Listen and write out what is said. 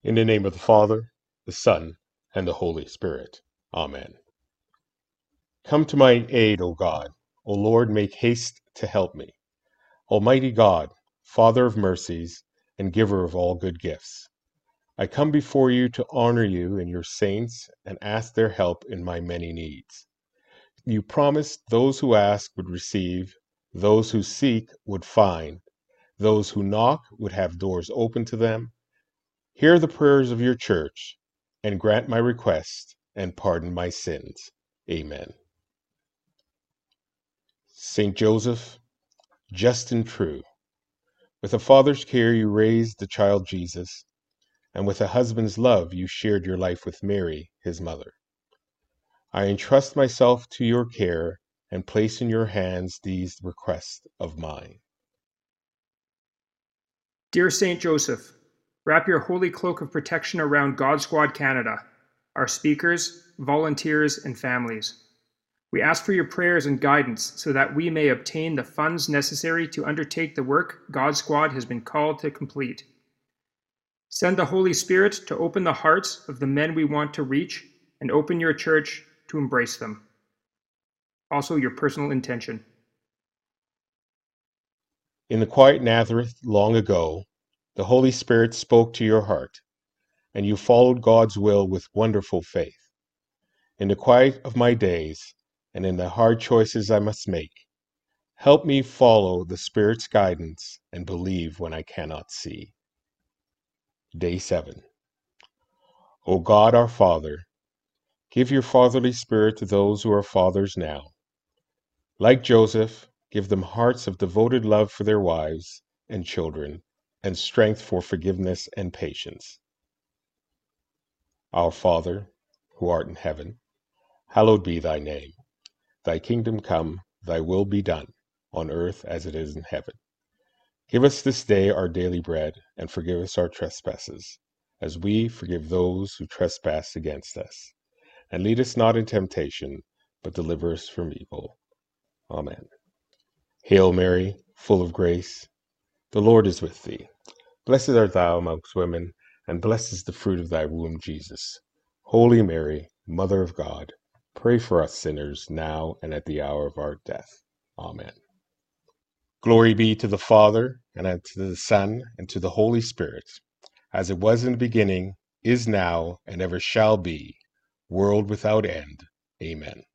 In the name of the Father, the Son, and the Holy Spirit. Amen. Come to my aid, O God. O Lord, make haste to help me. Almighty God, Father of mercies, and giver of all good gifts, I come before you to honor you and your saints and ask their help in my many needs. You promised those who ask would receive, those who seek would find, those who knock would have doors open to them. Hear the prayers of your church, and grant my request, and pardon my sins. Amen. Saint Joseph, just and true, with a father's care you raised the child Jesus, and with a husband's love you shared your life with Mary, his mother. I entrust myself to your care and place in your hands these requests of mine. Dear Saint Joseph, wrap your holy cloak of protection around God Squad Canada, our speakers, volunteers, and families. We ask for your prayers and guidance so that we may obtain the funds necessary to undertake the work God Squad has been called to complete. Send the Holy Spirit to open the hearts of the men we want to reach and open your church to embrace them. Also, your personal intention. In the quiet Nazareth long ago, the Holy Spirit spoke to your heart, and you followed God's will with wonderful faith. In the quiet of my days, and in the hard choices I must make, help me follow the Spirit's guidance and believe when I cannot see. Day 7. O God our Father, give your fatherly spirit to those who are fathers now. Like Joseph, give them hearts of devoted love for their wives and children, and strength for forgiveness and patience. Our Father, who art in heaven, hallowed be thy name. Thy kingdom come, thy will be done, on earth as it is in heaven. Give us this day our daily bread, and forgive us our trespasses, as we forgive those who trespass against us. And lead us not in temptation, but deliver us from evil. Amen. Hail Mary, full of grace, the Lord is with thee. Blessed art thou amongst women, and blessed is the fruit of thy womb, Jesus. Holy Mary, Mother of God, pray for us sinners, now and at the hour of our death. Amen. Glory be to the Father, and to the Son, and to the Holy Spirit, as it was in the beginning, is now, and ever shall be, world without end. Amen.